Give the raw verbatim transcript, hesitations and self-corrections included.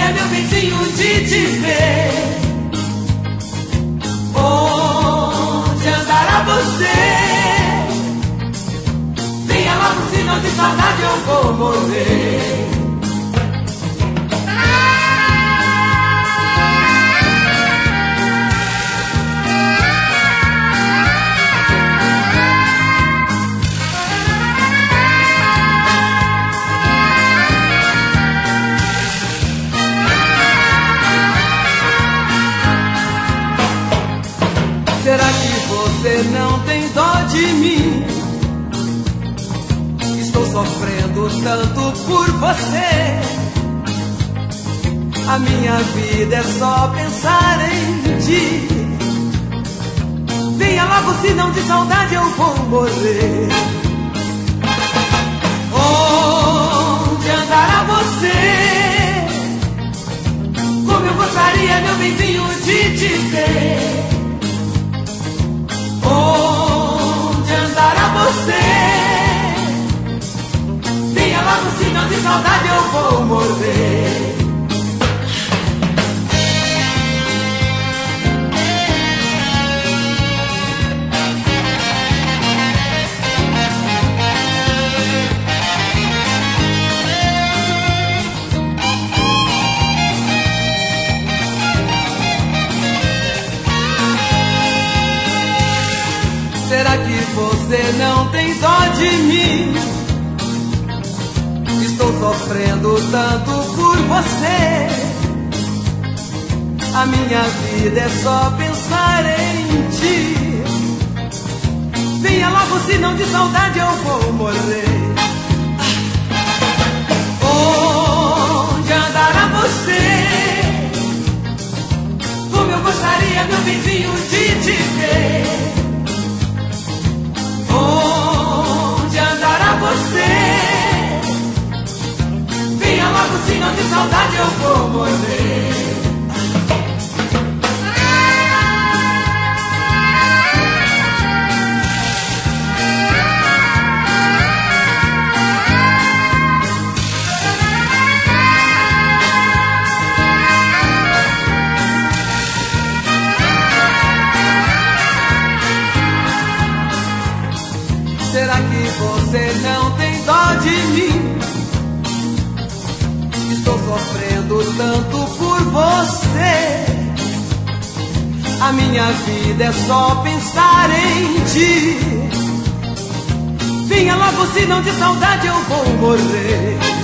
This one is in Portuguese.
gostaria, meu benzinho, de te ver. Onde andará você? Venha logo, senão de saudade eu vou morrer. Será que você não tem dó de mim? Estou sofrendo tanto por você. A minha vida é só pensar em ti. Venha logo, senão de saudade eu vou morrer. Onde andará você? Como eu gostaria, meu benzinho, de te ver. Onde andará você? Venha logo, senão de saudade eu vou morrer. Será que você não tem dó de mim? Estou sofrendo tanto por você. A minha vida é só pensar em ti. Venha logo, senão de saudade eu vou morrer. Onde andará você? Como eu gostaria, meu benzinho, de te ver. Onde andará você? Venha logo, senão de saudade eu vou morrer. Será que você não tem dó de mim? Estou sofrendo tanto por você. A minha vida é só pensar em ti. Venha logo, senão de saudade eu vou morrer.